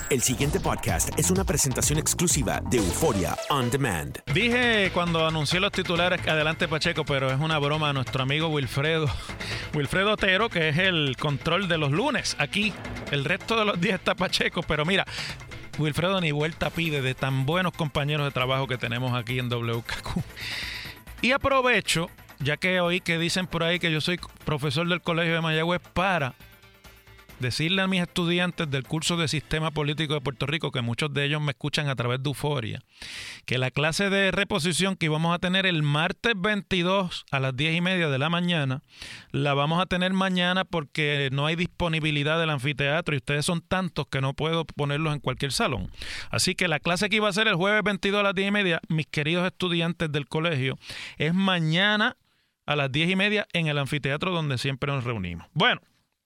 El siguiente podcast es una presentación exclusiva de Euphoria On Demand. Dije cuando anuncié los titulares adelante Pacheco, pero es una broma a nuestro amigo Wilfredo Otero, que es el control de los lunes. Aquí el resto de los días está Pacheco, pero mira, Wilfredo ni vuelta pide de tan buenos compañeros de trabajo que tenemos aquí en WKQ. Y aprovecho, ya que oí que dicen por ahí que yo soy profesor del Colegio de Mayagüez, para decirle a mis estudiantes del curso de Sistema Político de Puerto Rico, que muchos de ellos me escuchan a través de Euphoria, que la clase de reposición que íbamos a tener el martes 22 a las 10:30 de la mañana, la vamos a tener mañana porque no hay disponibilidad del anfiteatro y ustedes son tantos que no puedo ponerlos en cualquier salón. Así que la clase que iba a ser el jueves 22 a las 10:30, mis queridos estudiantes del colegio, es mañana a las 10:30 en el anfiteatro donde siempre nos reunimos. Bueno,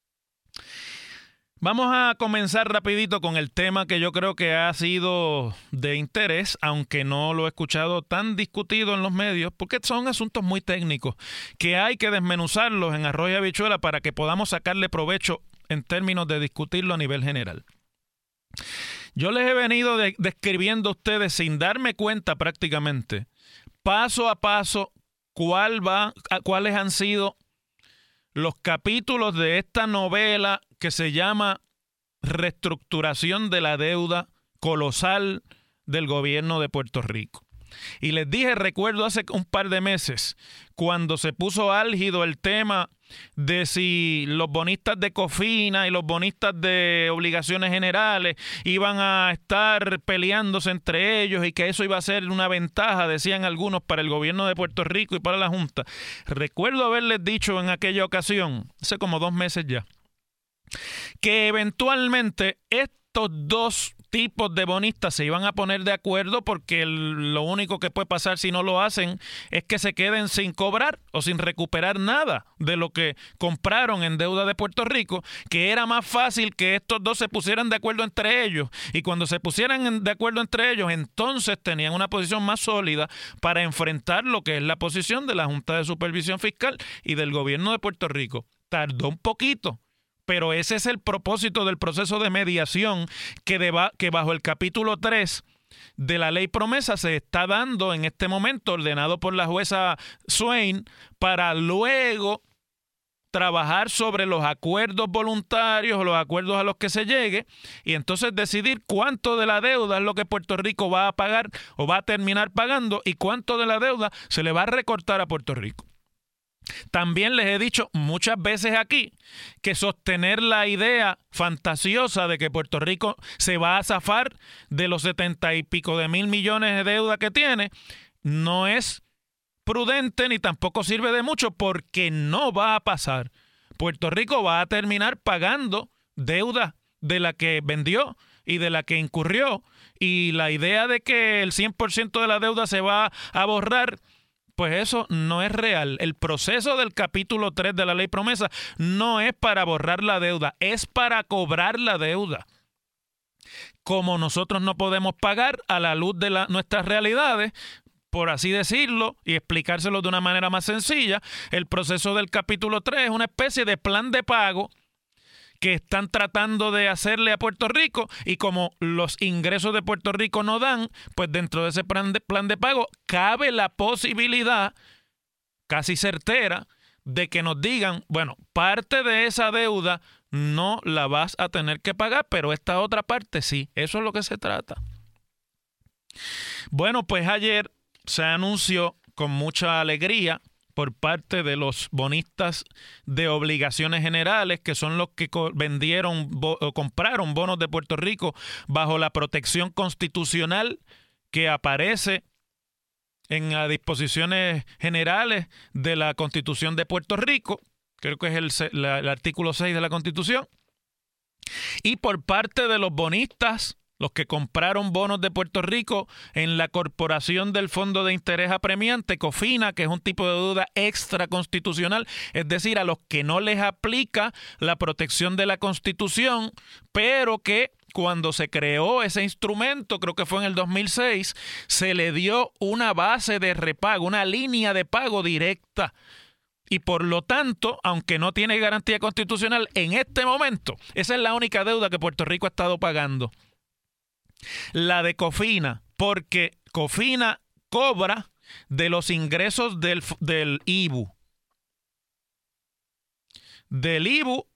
vamos a comenzar rapidito con el tema que yo creo que ha sido de interés, aunque no lo he escuchado tan discutido en los medios, porque son asuntos muy técnicos que hay que desmenuzarlos en arroz y habichuela para que podamos sacarle provecho en términos de discutirlo a nivel general. Yo les he venido describiendo a ustedes sin darme cuenta prácticamente, paso a paso, cuáles han sido los capítulos de esta novela que se llama Reestructuración de la deuda colosal del gobierno de Puerto Rico. Y les dije, recuerdo hace un par de meses, cuando se puso álgido el tema de si los bonistas de Cofina y los bonistas de obligaciones generales iban a estar peleándose entre ellos y que eso iba a ser una ventaja, decían algunos, para el gobierno de Puerto Rico y para la Junta. Recuerdo haberles dicho en aquella ocasión, hace como 2 meses ya, que eventualmente estos dos tipos de bonistas se iban a poner de acuerdo porque lo único que puede pasar si no lo hacen es que se queden sin cobrar o sin recuperar nada de lo que compraron en deuda de Puerto Rico, que era más fácil que estos dos se pusieran de acuerdo entre ellos, y cuando se pusieran de acuerdo entre ellos, entonces tenían una posición más sólida para enfrentar lo que es la posición de la Junta de Supervisión Fiscal y del gobierno de Puerto Rico. Tardó un poquito, pero ese es el propósito del proceso de mediación que bajo el capítulo 3 de la ley promesa se está dando en este momento, ordenado por la jueza Swain, para luego trabajar sobre los acuerdos voluntarios o los acuerdos a los que se llegue y entonces decidir cuánto de la deuda es lo que Puerto Rico va a pagar o va a terminar pagando y cuánto de la deuda se le va a recortar a Puerto Rico. También les he dicho muchas veces aquí que sostener la idea fantasiosa de que Puerto Rico se va a zafar de los 70 y pico de mil millones de deuda que tiene no es prudente ni tampoco sirve de mucho, porque no va a pasar. Puerto Rico va a terminar pagando deuda de la que vendió y de la que incurrió, y la idea de que el 100% de la deuda se va a borrar, pues eso no es real. El proceso del capítulo 3 de la ley promesa no es para borrar la deuda, es para cobrar la deuda. Como nosotros no podemos pagar a la luz de nuestras realidades, por así decirlo, y explicárselo de una manera más sencilla, el proceso del capítulo 3 es una especie de plan de pago que están tratando de hacerle a Puerto Rico, y como los ingresos de Puerto Rico no dan, pues dentro de ese plan de pago cabe la posibilidad casi certera de que nos digan, bueno, parte de esa deuda no la vas a tener que pagar, pero esta otra parte sí. Eso es lo que se trata. Bueno, pues ayer se anunció con mucha alegría por parte de los bonistas de obligaciones generales, que son los que vendieron o compraron bonos de Puerto Rico bajo la protección constitucional que aparece en las disposiciones generales de la Constitución de Puerto Rico, creo que es el artículo 6 de la Constitución, y por parte de los bonistas, los que compraron bonos de Puerto Rico en la Corporación del Fondo de Interés Apremiante, COFINA, que es un tipo de deuda extraconstitucional, es decir, a los que no les aplica la protección de la Constitución, pero que cuando se creó ese instrumento, creo que fue en el 2006, se le dio una base de repago, una línea de pago directa. Y por lo tanto, aunque no tiene garantía constitucional, en este momento, esa es la única deuda que Puerto Rico ha estado pagando. La de Cofina, porque Cofina cobra de los ingresos del IBU. Del IBU,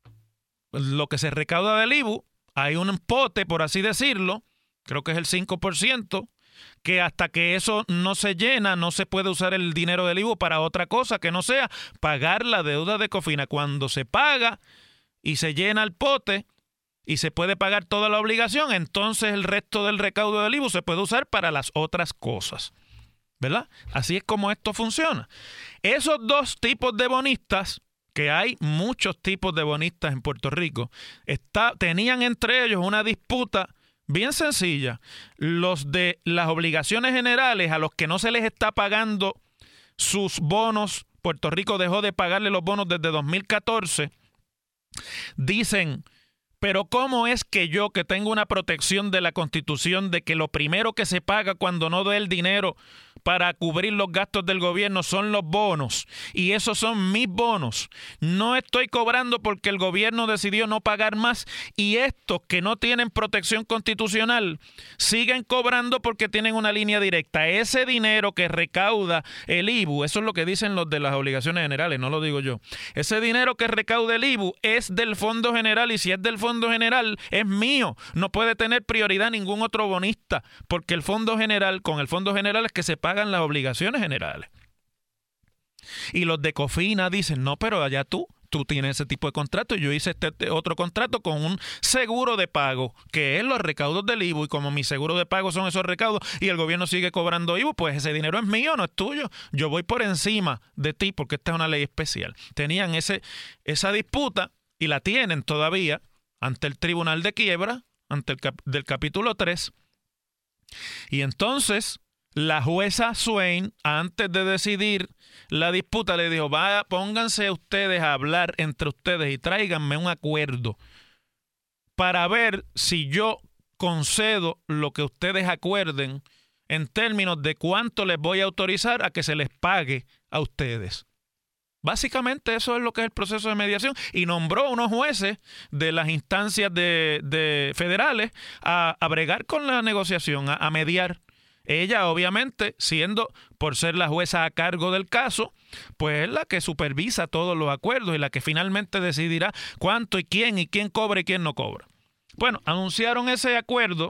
lo que se recauda del IBU, hay un pote, por así decirlo, creo que es el 5%, que hasta que eso no se llena, no se puede usar el dinero del IBU para otra cosa que no sea pagar la deuda de Cofina. Cuando se paga y se llena el pote y se puede pagar toda la obligación, entonces el resto del recaudo del IBU se puede usar para las otras cosas, ¿verdad? Así es como esto funciona. Esos dos tipos de bonistas, que hay muchos tipos de bonistas en Puerto Rico, tenían entre ellos una disputa bien sencilla. Los de las obligaciones generales, a los que no se les está pagando sus bonos, Puerto Rico dejó de pagarle los bonos desde 2014, dicen, pero ¿cómo es que yo, que tengo una protección de la Constitución de que lo primero que se paga cuando no doy el dinero para cubrir los gastos del gobierno son los bonos, y esos son mis bonos? No estoy cobrando porque el gobierno decidió no pagar más, y estos que no tienen protección constitucional siguen cobrando porque tienen una línea directa. Ese dinero que recauda el IBU, eso es lo que dicen los de las obligaciones generales, no lo digo yo. Ese dinero que recauda el IBU es del Fondo General, y si es del Fondo General es mío. No puede tener prioridad ningún otro bonista, porque el Fondo General, con el Fondo General es que se pagan las obligaciones generales. Y los de Cofina dicen, no, pero allá tú tienes ese tipo de contrato, y yo hice este otro contrato con un seguro de pago, que es los recaudos del IBU, y como mi seguro de pago son esos recaudos y el gobierno sigue cobrando IBU, pues ese dinero es mío, no es tuyo. Yo voy por encima de ti porque esta es una ley especial. Tenían esa disputa, y la tienen todavía ante el Tribunal de Quiebra, del capítulo 3. Y entonces la jueza Swain, antes de decidir la disputa, le dijo, pónganse ustedes a hablar entre ustedes y tráiganme un acuerdo para ver si yo concedo lo que ustedes acuerden en términos de cuánto les voy a autorizar a que se les pague a ustedes. Básicamente eso es lo que es el proceso de mediación, y nombró unos jueces de las instancias de federales a bregar con la negociación, a mediar. Ella, obviamente, por ser la jueza a cargo del caso, pues es la que supervisa todos los acuerdos y la que finalmente decidirá cuánto y quién cobra y quién no cobra. Bueno, anunciaron ese acuerdo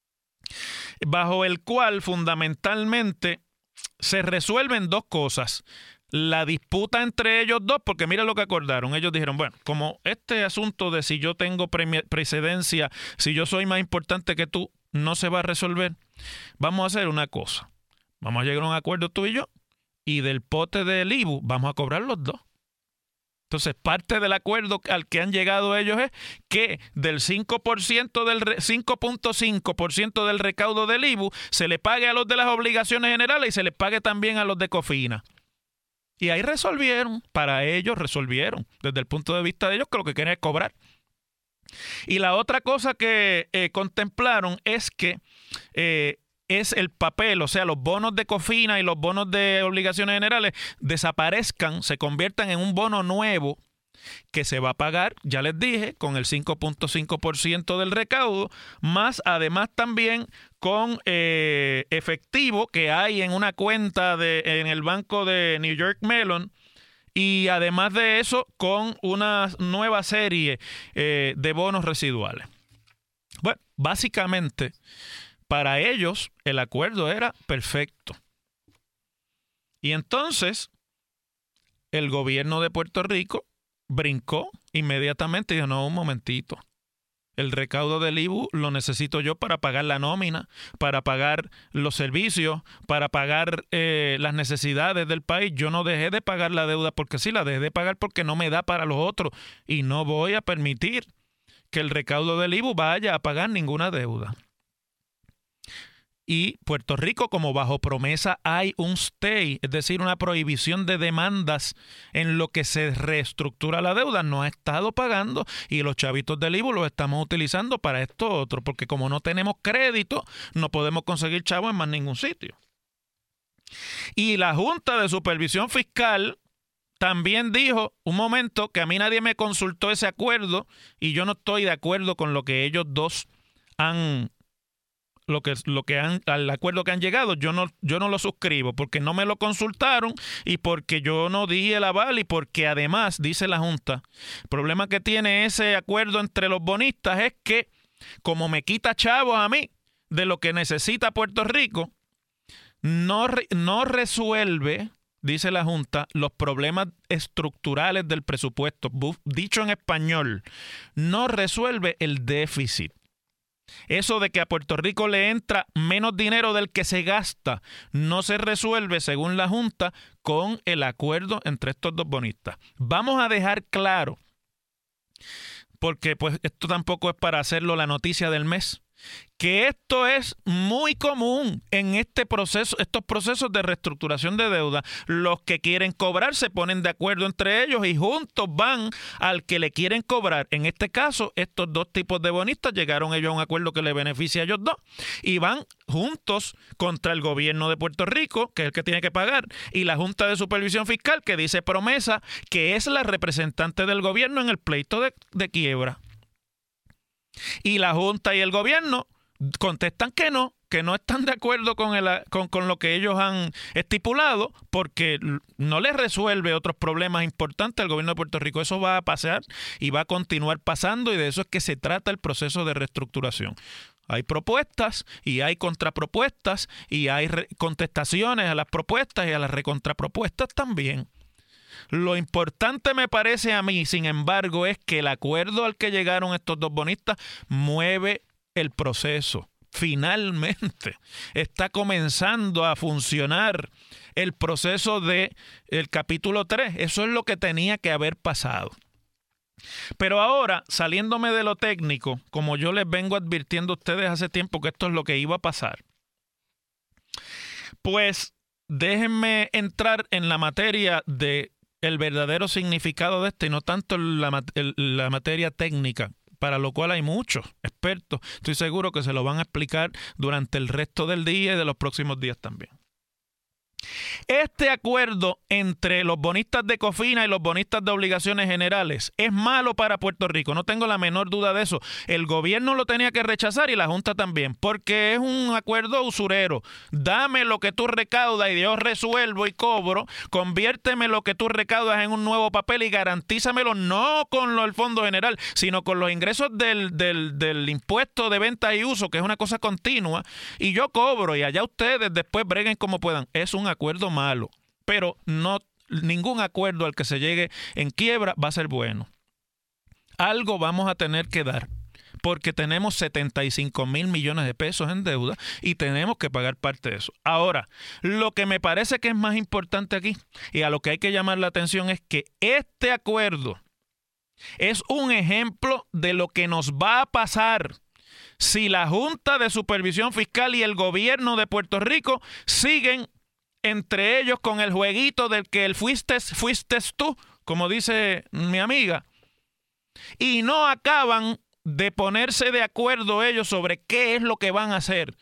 bajo el cual fundamentalmente se resuelven dos cosas. La disputa entre ellos dos, porque mira lo que acordaron. Ellos dijeron, bueno, como este asunto de si yo tengo precedencia, si yo soy más importante que tú, no se va a resolver, vamos a hacer una cosa. Vamos a llegar a un acuerdo tú y yo, y del pote del IBU vamos a cobrar los dos. Entonces, parte del acuerdo al que han llegado ellos es que del 5.5% del recaudo del IBU se le pague a los de las obligaciones generales y se les pague también a los de Cofina. Y ahí resolvieron, desde el punto de vista de ellos, que lo que quieren es cobrar. Y la otra cosa que contemplaron es que es el papel, o sea, los bonos de Cofina y los bonos de obligaciones generales desaparezcan, se conviertan en un bono nuevo que se va a pagar, ya les dije, con el 5.5% del recaudo, más además también con efectivo que hay en una cuenta en el banco de New York Mellon, y además de eso con una nueva serie de bonos residuales. Bueno, básicamente para ellos el acuerdo era perfecto. Y entonces el gobierno de Puerto Rico brincó inmediatamente y dijo, no, un momentito. El recaudo del IBU lo necesito yo para pagar la nómina, para pagar los servicios, para pagar las necesidades del país. Yo no dejé de pagar la deuda porque sí, la dejé de pagar porque no me da para los otros. Y no voy a permitir que el recaudo del IBU vaya a pagar ninguna deuda. Y Puerto Rico, como bajo promesa hay un stay, es decir, una prohibición de demandas en lo que se reestructura la deuda, no ha estado pagando, y los chavitos del IBU los estamos utilizando para esto otro, porque como no tenemos crédito, no podemos conseguir chavos en más ningún sitio. Y la Junta de Supervisión Fiscal también dijo, un momento, que a mí nadie me consultó ese acuerdo y yo no estoy de acuerdo con lo que ellos dos han al acuerdo que han llegado, yo no lo suscribo porque no me lo consultaron y porque yo no di el aval y porque además, dice la Junta, el problema que tiene ese acuerdo entre los bonistas es que como me quita chavos a mí de lo que necesita Puerto Rico, no resuelve, dice la Junta, los problemas estructurales del presupuesto. Dicho en español, no resuelve el déficit. Eso de que a Puerto Rico le entra menos dinero del que se gasta no se resuelve, según la Junta, con el acuerdo entre estos dos bonistas. Vamos a dejar claro, porque pues esto tampoco es para hacerlo la noticia del mes, que esto es muy común en estos procesos de reestructuración de deuda. Los que quieren cobrar se ponen de acuerdo entre ellos y juntos van al que le quieren cobrar. En este caso, estos dos tipos de bonistas llegaron ellos a un acuerdo que les beneficia a ellos dos y van juntos contra el gobierno de Puerto Rico, que es el que tiene que pagar, y la Junta de Supervisión Fiscal, que dice Promesa, que es la representante del gobierno en el pleito de quiebra. Y la Junta y el gobierno contestan que no están de acuerdo con lo que ellos han estipulado porque no les resuelve otros problemas importantes al gobierno de Puerto Rico. Eso va a pasar y va a continuar pasando y de eso es que se trata el proceso de reestructuración. Hay propuestas y hay contrapropuestas y hay contestaciones a las propuestas y a las recontrapropuestas también. Lo importante me parece a mí, sin embargo, es que el acuerdo al que llegaron estos dos bonistas mueve el proceso. Finalmente está comenzando a funcionar el proceso del capítulo 3. Eso es lo que tenía que haber pasado. Pero ahora, saliéndome de lo técnico, como yo les vengo advirtiendo a ustedes hace tiempo que esto es lo que iba a pasar, pues déjenme entrar en la materia de el verdadero significado de esto y no tanto la materia técnica, para lo cual hay muchos expertos. Estoy seguro que se lo van a explicar durante el resto del día y de los próximos días también. Este acuerdo entre los bonistas de COFINA y los bonistas de obligaciones generales es malo para Puerto Rico, no tengo la menor duda de eso. El gobierno lo tenía que rechazar y la Junta también, porque es un acuerdo usurero. Dame lo que tú recaudas y yo resuelvo y cobro, conviérteme lo que tú recaudas en un nuevo papel y garantízamelo no con el Fondo General, sino con los ingresos del impuesto de venta y uso, que es una cosa continua, y yo cobro y allá ustedes después breguen como puedan. Es un acuerdo malo, pero no ningún acuerdo al que se llegue en quiebra va a ser bueno. Algo vamos a tener que dar, porque tenemos 75 mil millones de pesos en deuda y tenemos que pagar parte de eso. Ahora, lo que me parece que es más importante aquí y a lo que hay que llamar la atención es que este acuerdo es un ejemplo de lo que nos va a pasar si la Junta de Supervisión Fiscal y el gobierno de Puerto Rico siguen entre ellos con el jueguito del que el fuiste tú, como dice mi amiga, y no acaban de ponerse de acuerdo ellos sobre qué es lo que van a hacer.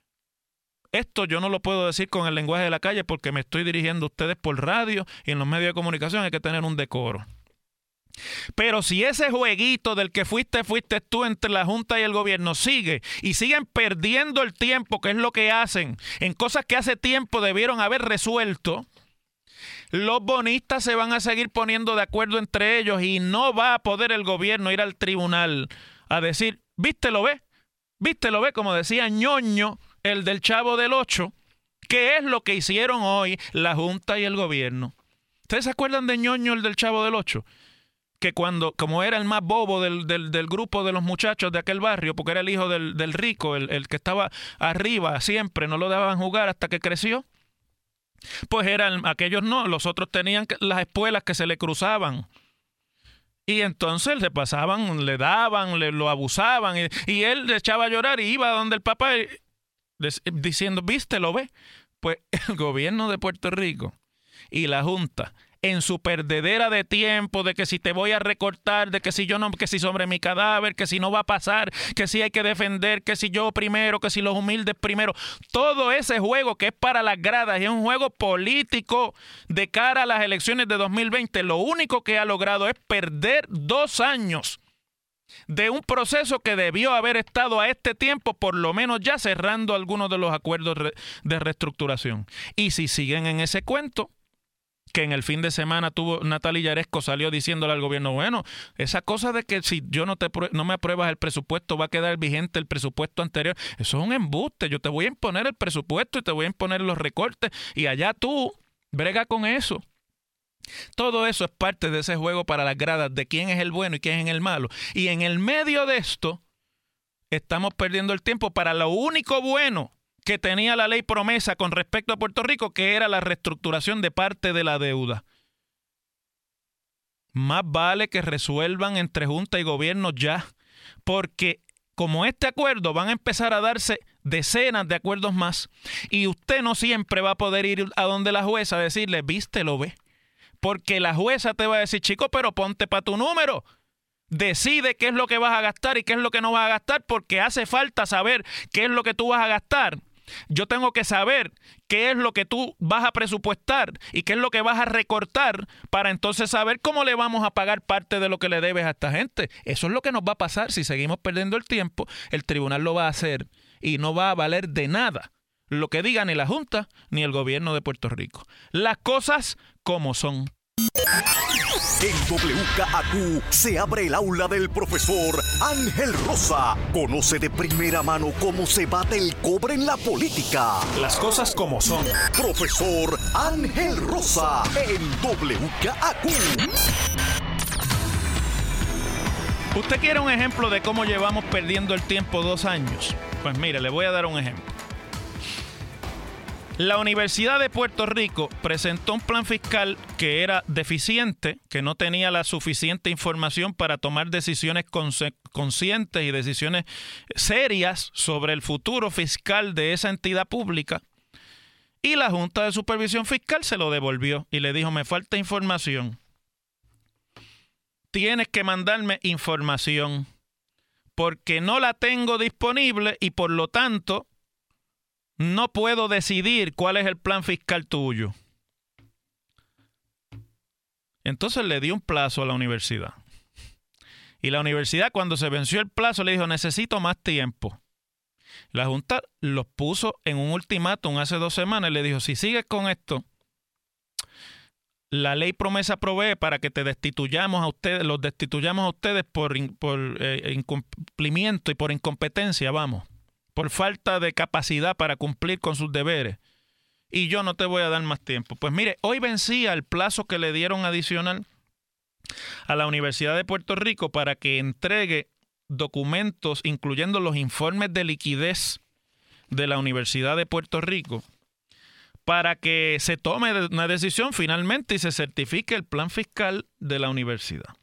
Esto yo no lo puedo decir con el lenguaje de la calle porque me estoy dirigiendo a ustedes por radio y en los medios de comunicación hay que tener un decoro. Pero si ese jueguito del que fuiste tú entre la Junta y el gobierno sigue y siguen perdiendo el tiempo, que es lo que hacen, en cosas que hace tiempo debieron haber resuelto, los bonistas se van a seguir poniendo de acuerdo entre ellos y no va a poder el gobierno ir al tribunal a decir, ¿viste lo ve? Como decía Ñoño, el del Chavo del Ocho, que es lo que hicieron hoy la Junta y el gobierno. ¿Ustedes se acuerdan de Ñoño, el del Chavo del Ocho? Que como era el más bobo del grupo de los muchachos de aquel barrio, porque era el hijo del rico, el que estaba arriba siempre, no lo dejaban jugar hasta que creció, pues eran aquellos no, los otros tenían las espuelas que se le cruzaban. Y entonces le pasaban, le daban, lo abusaban, y él le echaba a llorar y iba donde el papá diciendo, ¿viste, lo ve? Pues el gobierno de Puerto Rico y la Junta, en su perdedera de tiempo, de que si te voy a recortar, de que si yo no, que si sobre mi cadáver, que si no va a pasar, que si hay que defender, que si yo primero, que si los humildes primero. Todo ese juego que es para las gradas y es un juego político de cara a las elecciones de 2020, lo único que ha logrado es perder 2 años de un proceso que debió haber estado a este tiempo, por lo menos ya cerrando algunos de los acuerdos de reestructuración. Y si siguen en ese cuento, que en el fin de semana Natalia Yaresco salió diciéndole al gobierno, bueno, esa cosa de que si yo no me apruebas el presupuesto va a quedar vigente el presupuesto anterior, eso es un embuste. Yo te voy a imponer el presupuesto y te voy a imponer los recortes y allá tú brega con eso. Todo eso es parte de ese juego para las gradas de quién es el bueno y quién es el malo. Y en el medio de esto estamos perdiendo el tiempo para lo único bueno que tenía la ley promesa con respecto a Puerto Rico, que era la reestructuración de parte de la deuda. Más vale que resuelvan entre Junta y Gobierno ya, porque como este acuerdo van a empezar a darse decenas de acuerdos más y usted no siempre va a poder ir a donde la jueza a decirle, viste, lo ve. Porque la jueza te va a decir, chico, pero ponte para tu número. Decide qué es lo que vas a gastar y qué es lo que no vas a gastar, porque hace falta saber qué es lo que tú vas a gastar. Yo tengo que saber qué es lo que tú vas a presupuestar y qué es lo que vas a recortar para entonces saber cómo le vamos a pagar parte de lo que le debes a esta gente. Eso es lo que nos va a pasar si seguimos perdiendo el tiempo. El tribunal lo va a hacer y no va a valer de nada lo que diga ni la Junta ni el gobierno de Puerto Rico. Las cosas como son. En WKAQ se abre el aula del profesor Ángel Rosa. Conoce de primera mano cómo se bate el cobre en la política. Las cosas como son. Profesor Ángel Rosa en WKAQ. ¿Usted quiere un ejemplo de cómo llevamos perdiendo el tiempo 2 años? Pues mire, le voy a dar un ejemplo. La Universidad de Puerto Rico presentó un plan fiscal que era deficiente, que no tenía la suficiente información para tomar decisiones conscientes y decisiones serias sobre el futuro fiscal de esa entidad pública. Y la Junta de Supervisión Fiscal se lo devolvió y le dijo, me falta información. Tienes que mandarme información porque no la tengo disponible y por lo tanto no puedo decidir cuál es el plan fiscal tuyo. Entonces le dio un plazo a la universidad. Y la universidad, cuando se venció el plazo, le dijo, necesito más tiempo. La Junta los puso en un ultimátum hace 2 semanas y le dijo, si sigues con esto, la ley promesa provee para que te destituyamos a ustedes, los destituyamos a ustedes por incumplimiento y por incompetencia, vamos. Por falta de capacidad para cumplir con sus deberes. Y yo no te voy a dar más tiempo. Pues mire, hoy vencía el plazo que le dieron adicional a la Universidad de Puerto Rico para que entregue documentos, incluyendo los informes de liquidez de la Universidad de Puerto Rico, para que se tome una decisión finalmente y se certifique el plan fiscal de la universidad.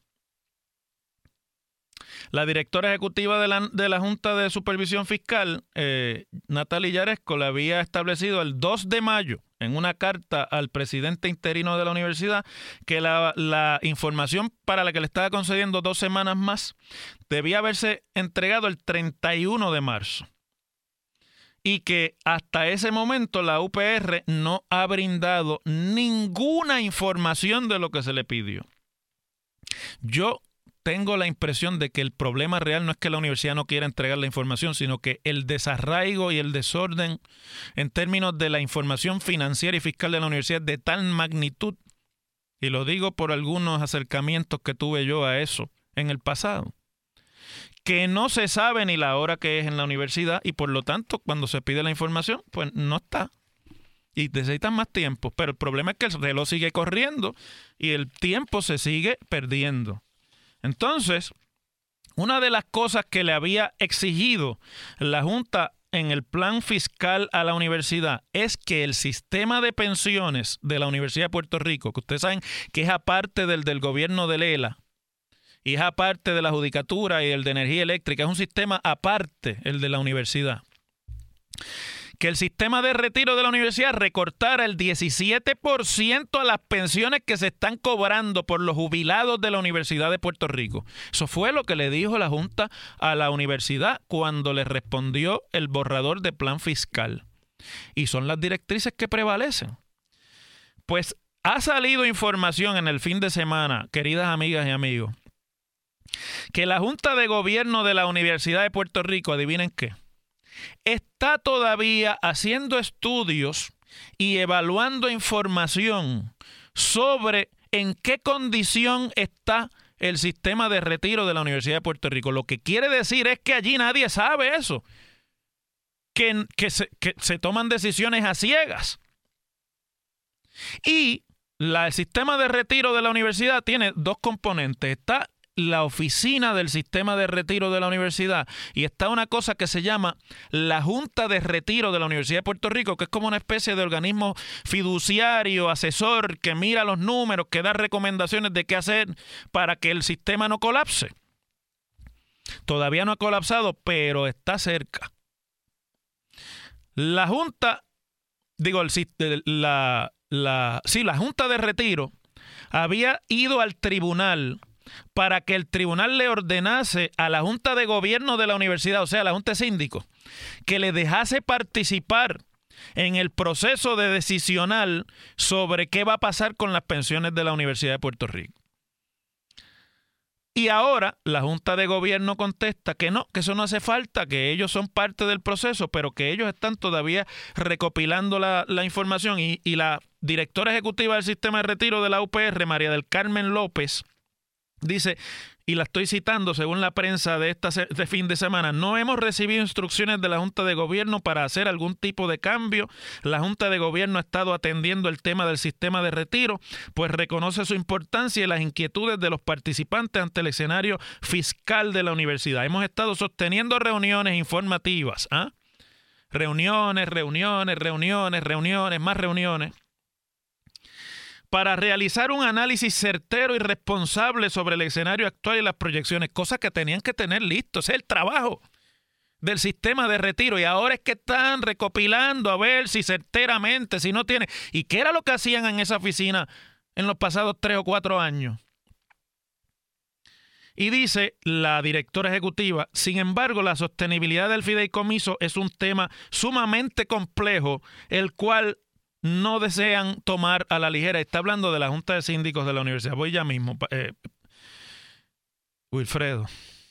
La directora ejecutiva de la Junta de Supervisión Fiscal, Natalia Yaresco, le había establecido el 2 de mayo en una carta al presidente interino de la universidad que la información para la que le estaba concediendo 2 semanas más debía haberse entregado el 31 de marzo. Y que hasta ese momento la UPR no ha brindado ninguna información de lo que se le pidió. Yo tengo la impresión de que el problema real no es que la universidad no quiera entregar la información, sino que el desarraigo y el desorden en términos de la información financiera y fiscal de la universidad es de tal magnitud, y lo digo por algunos acercamientos que tuve yo a eso en el pasado, que no se sabe ni la hora que es en la universidad y por lo tanto cuando se pide la información pues no está y necesitan más tiempo, pero el problema es que el reloj sigue corriendo y el tiempo se sigue perdiendo. Entonces, una de las cosas que le había exigido la Junta en el plan fiscal a la universidad es que el sistema de pensiones de la Universidad de Puerto Rico, que ustedes saben que es aparte del gobierno de Lela, y es aparte de la judicatura y el de energía eléctrica, es un sistema aparte el de la universidad. Que el sistema de retiro de la universidad recortara el 17% a las pensiones que se están cobrando por los jubilados de la Universidad de Puerto Rico. Eso fue lo que le dijo la Junta a la universidad cuando le respondió el borrador de plan fiscal. Y son las directrices que prevalecen. Pues ha salido información en el fin de semana, queridas amigas y amigos, que la Junta de Gobierno de la Universidad de Puerto Rico, adivinen qué, está todavía haciendo estudios y evaluando información sobre en qué condición está el sistema de retiro de la Universidad de Puerto Rico. Lo que quiere decir es que allí nadie sabe eso, que se toman decisiones a ciegas. Y el sistema de retiro de la universidad tiene dos componentes. Está la oficina del sistema de retiro de la universidad y está una cosa que se llama la Junta de Retiro de la Universidad de Puerto Rico, que es como una especie de organismo fiduciario, asesor, que mira los números, que da recomendaciones de qué hacer para que el sistema no colapse. Todavía no ha colapsado, pero está cerca. La Junta, la Junta de Retiro había ido al tribunal para que el tribunal le ordenase a la Junta de Gobierno de la universidad, o sea, la Junta de Síndicos, que le dejase participar en el proceso de decisional sobre qué va a pasar con las pensiones de la Universidad de Puerto Rico. Y ahora la Junta de Gobierno contesta que no, que eso no hace falta, que ellos son parte del proceso, pero que ellos están todavía recopilando la información. Y la directora ejecutiva del sistema de retiro de la UPR, María del Carmen López, dice, y la estoy citando según la prensa de este fin de semana: no hemos recibido instrucciones de la Junta de Gobierno para hacer algún tipo de cambio. La Junta de Gobierno ha estado atendiendo el tema del sistema de retiro, pues reconoce su importancia y las inquietudes de los participantes ante el escenario fiscal de la universidad. Hemos estado sosteniendo reuniones informativas, reuniones, más reuniones, para realizar un análisis certero y responsable sobre el escenario actual y las proyecciones, cosas que tenían que tener listos. Ese es el trabajo del sistema de retiro, y ahora es que están recopilando a ver si certeramente, si no tiene. ¿Y qué era lo que hacían en esa oficina en los pasados 3 o 4 años? Y dice la directora ejecutiva: sin embargo, la sostenibilidad del fideicomiso es un tema sumamente complejo, el cual no desean tomar a la ligera. Está hablando de la Junta de Síndicos de la universidad. Voy ya mismo, Wilfredo.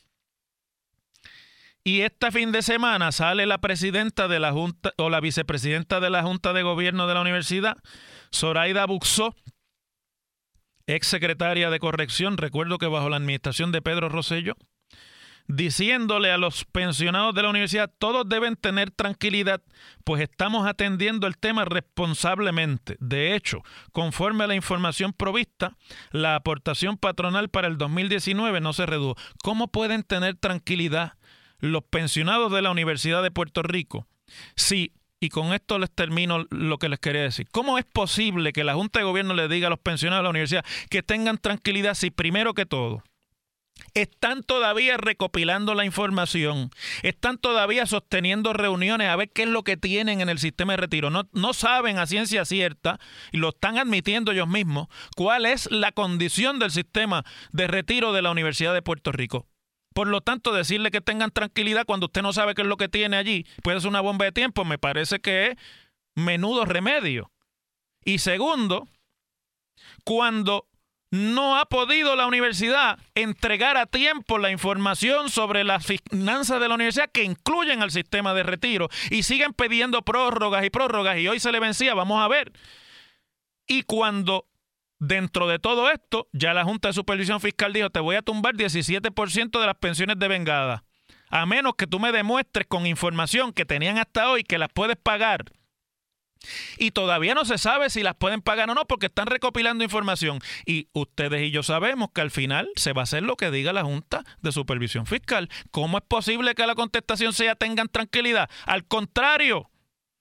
Y este fin de semana sale la presidenta de la Junta, o la vicepresidenta de la Junta de Gobierno de la universidad, Zoraida Buxó, ex secretaria de Corrección, recuerdo que bajo la administración de Pedro Rosselló, diciéndole a los pensionados de la universidad: todos deben tener tranquilidad, pues estamos atendiendo el tema responsablemente. De hecho, conforme a la información provista, la aportación patronal para el 2019 no se redujo. ¿Cómo pueden tener tranquilidad los pensionados de la Universidad de Puerto Rico? Sí, y con esto les termino lo que les quería decir. ¿Cómo es posible que la Junta de Gobierno le diga a los pensionados de la universidad que tengan tranquilidad si, primero que todo, están todavía recopilando la información, están todavía sosteniendo reuniones a ver qué es lo que tienen en el sistema de retiro? No saben a ciencia cierta, y lo están admitiendo ellos mismos, cuál es la condición del sistema de retiro de la Universidad de Puerto Rico. Por lo tanto, decirle que tengan tranquilidad cuando usted no sabe qué es lo que tiene allí puede ser una bomba de tiempo. Me parece que es menudo remedio. Y segundo, cuando no ha podido la universidad entregar a tiempo la información sobre las finanzas de la universidad que incluyen al sistema de retiro, y siguen pidiendo prórrogas, y hoy se le vencía, vamos a ver. Y cuando dentro de todo esto ya la Junta de Supervisión Fiscal dijo: te voy a tumbar 17% de las pensiones devengadas, a menos que tú me demuestres con información que tenían hasta hoy que las puedes pagar. Y todavía no se sabe si las pueden pagar o no, porque están recopilando información. Y ustedes y yo sabemos que al final se va a hacer lo que diga la Junta de Supervisión Fiscal. ¿Cómo es posible que la contestación sea: tengan tranquilidad? Al contrario,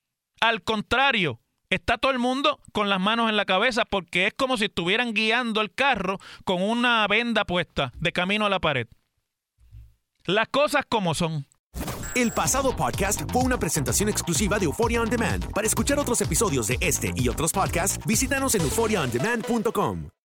está todo el mundo con las manos en la cabeza, porque es como si estuvieran guiando el carro con una venda puesta de camino a la pared. Las cosas como son. El pasado podcast fue una presentación exclusiva de Euphoria On Demand. Para escuchar otros episodios de este y otros podcasts, visítanos en euphoriaondemand.com.